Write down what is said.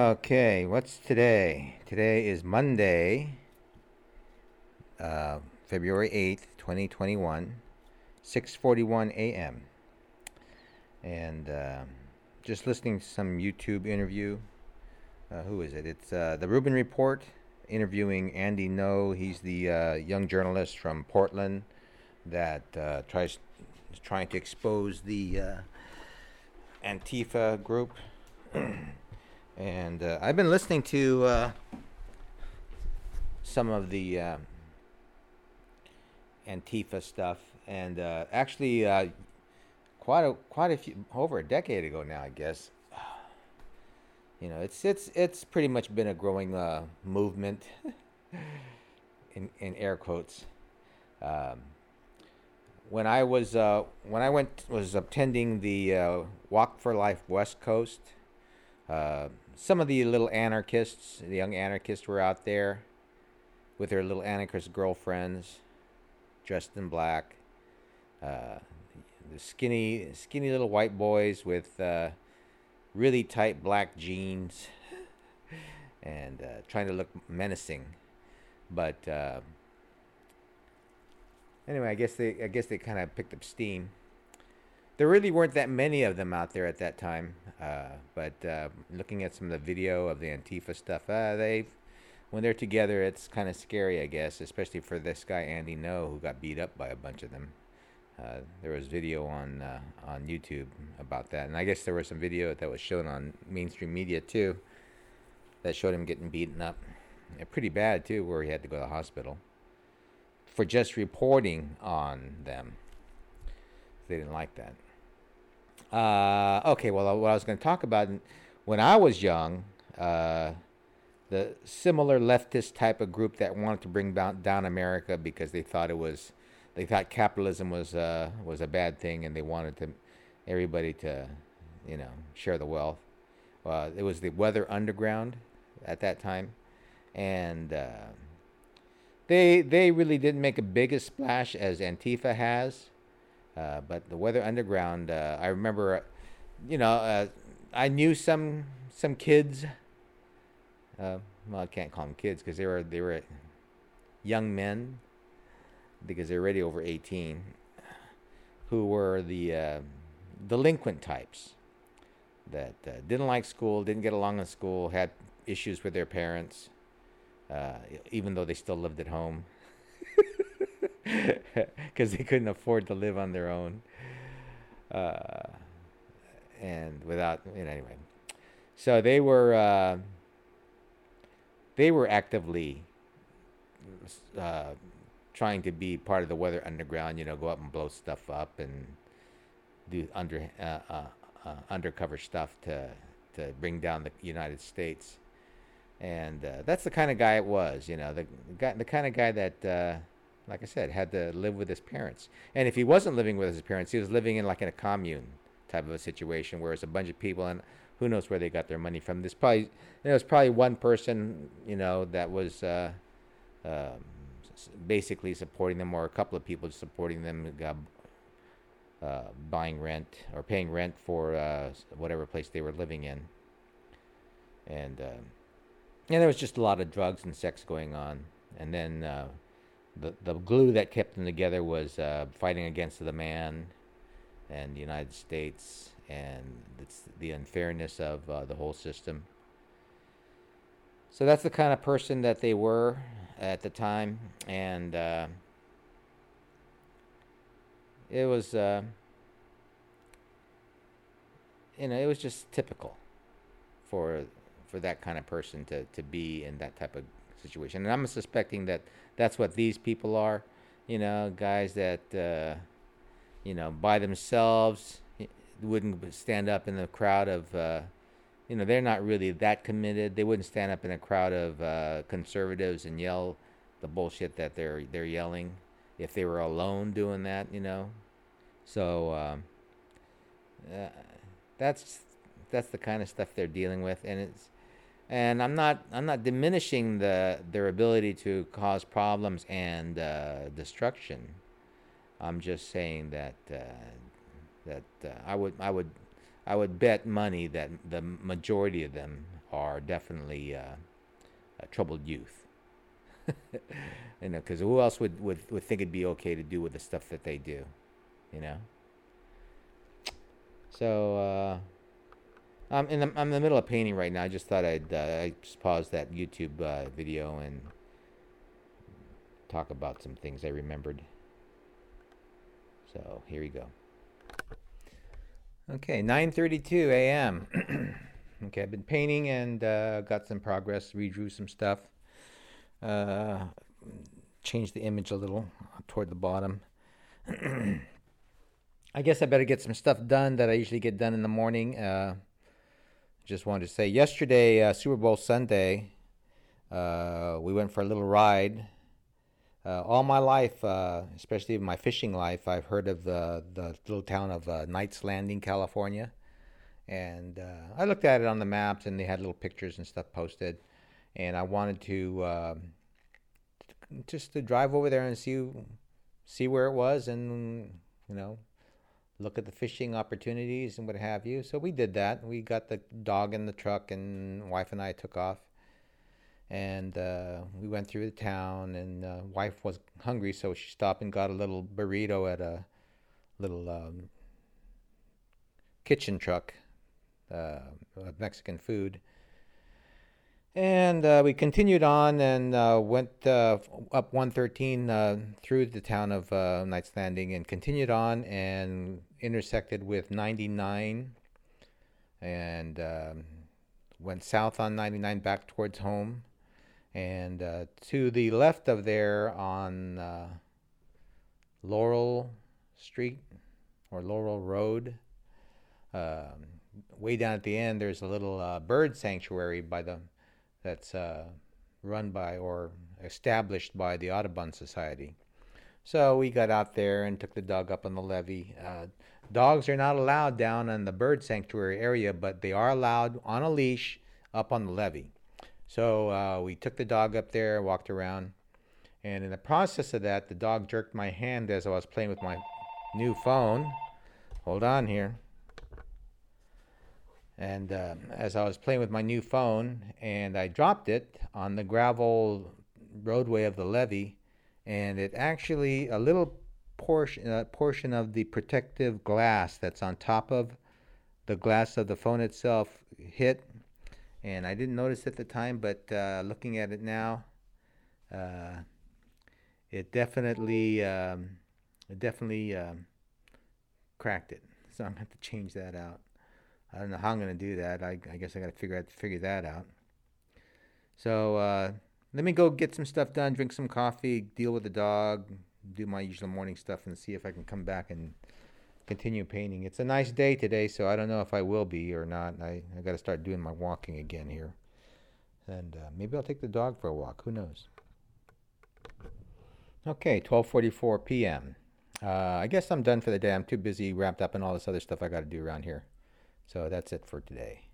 Okay, what's today? Today is Monday, February 8th, 2021, 6:41 a.m. And just listening to some YouTube interview. Who is it? It's the Rubin Report interviewing Andy No. He's the young journalist from Portland that is trying to expose the Antifa group. And I've been listening to some of the Antifa stuff, and actually, quite a few, over a decade ago now, I guess. You know, it's pretty much been a growing movement, in air quotes. Um, when I was attending the Walk for Life West Coast. Some of the little anarchists, the young anarchists, were out there with their little anarchist girlfriends, dressed in black. The skinny little white boys with really tight black jeans and trying to look menacing. But anyway, I guess they kind of picked up steam. There really weren't that many of them out there at that time, but looking at some of the video of the Antifa stuff, when they're together, it's kind of scary, I guess, especially for this guy Andy No, who got beat up by a bunch of them. There was video on YouTube about that, and I guess there was some video that was shown on mainstream media too, that showed him getting beaten up, pretty bad too, where he had to go to the hospital for just reporting on them. They didn't like that. Okay, well, what I was going to talk about, when I was young, the similar leftist type of group that wanted to bring down America because they thought capitalism was a bad thing, and they wanted everybody to, share the wealth. It was the Weather Underground at that time, and they really didn't make a big a splash as Antifa has. But the Weather Underground, I remember, I knew some kids. Well, I can't call them kids because they were young men, because they're already over 18, who were the delinquent types that didn't like school, didn't get along in school, had issues with their parents, even though they still lived at home. Because they couldn't afford to live on their own, and without, anyway. So they were actively trying to be part of the Weather Underground. Go up and blow stuff up and do undercover stuff to bring down the United States. And that's the kind of guy it was. The kind of guy that. Like I said, had to live with his parents. And if he wasn't living with his parents, he was living in a commune type of a situation where it's a bunch of people, and who knows where they got their money from. There was probably one person, that was basically supporting them, or a couple of people supporting them, buying rent or paying rent for whatever place they were living in. And there was just a lot of drugs and sex going on. And then the glue that kept them together was fighting against the man and the United States, and the unfairness of the whole system. So that's the kind of person that they were at the time, and it was it was just typical for that kind of person to be in that type of situation. And I'm suspecting that that's what these people are, guys that, by themselves wouldn't stand up in the crowd of, they're not really that committed. They wouldn't stand up in a crowd of conservatives and yell the bullshit that they're yelling if they were alone doing that, So that's the kind of stuff they're dealing with, and I'm not diminishing their ability to cause problems and destruction. I'm just saying that I would bet money that the majority of them are definitely troubled youth. You know, because who else would think it'd be okay to do with the stuff that they do? You know. So I'm in the middle of painting right now. I just thought I just pause that YouTube video and talk about some things I remembered. So here we go. Okay, 9:32 a.m. Okay, I've been painting and got some progress. Redrew some stuff. Uh, Changed the image a little toward the bottom. I guess I better get some stuff done that I usually get done in the morning. Just wanted to say, yesterday, Super Bowl Sunday, we went for a little ride. All my life, especially in my fishing life, I've heard of the little town of Knights Landing, California. And I looked at it on the maps, and they had little pictures and stuff posted. And I wanted to just to drive over there and see where it was, and look at the fishing opportunities and what have you. So we did that. We got the dog in the truck, and wife and I took off. And we went through the town, and wife was hungry, so she stopped and got a little burrito at a little kitchen truck of Mexican food. And we continued on and went up 113 through the town of Knights Landing, and continued on and intersected with 99 and went south on 99 back towards home. And to the left of there on Laurel Street or Laurel Road, way down at the end, there's a little bird sanctuary that's run by or established by the Audubon Society. So we got out there and took the dog up on the levee. Dogs are not allowed down in the bird sanctuary area, but they are allowed on a leash up on the levee. So we took the dog up there, walked around, and in the process of that, the dog jerked my hand as I was playing with my new phone. Hold on here. And as I was playing with my new phone, and I dropped it on the gravel roadway of the levee, and it actually, a little portion of the protective glass that's on top of the glass of the phone itself hit. And I didn't notice at the time, but looking at it now, it definitely cracked it. So I'm going to have to change that out. I don't know how I'm going to do that. I guess I got to figure that out. So let me go get some stuff done, drink some coffee, deal with the dog, do my usual morning stuff, and see if I can come back and continue painting. It's a nice day today, so I don't know if I will be or not. I got to start doing my walking again here. And maybe I'll take the dog for a walk. Who knows? Okay, 12:44 p.m. I guess I'm done for the day. I'm too busy wrapped up in all this other stuff I got to do around here. So that's it for today.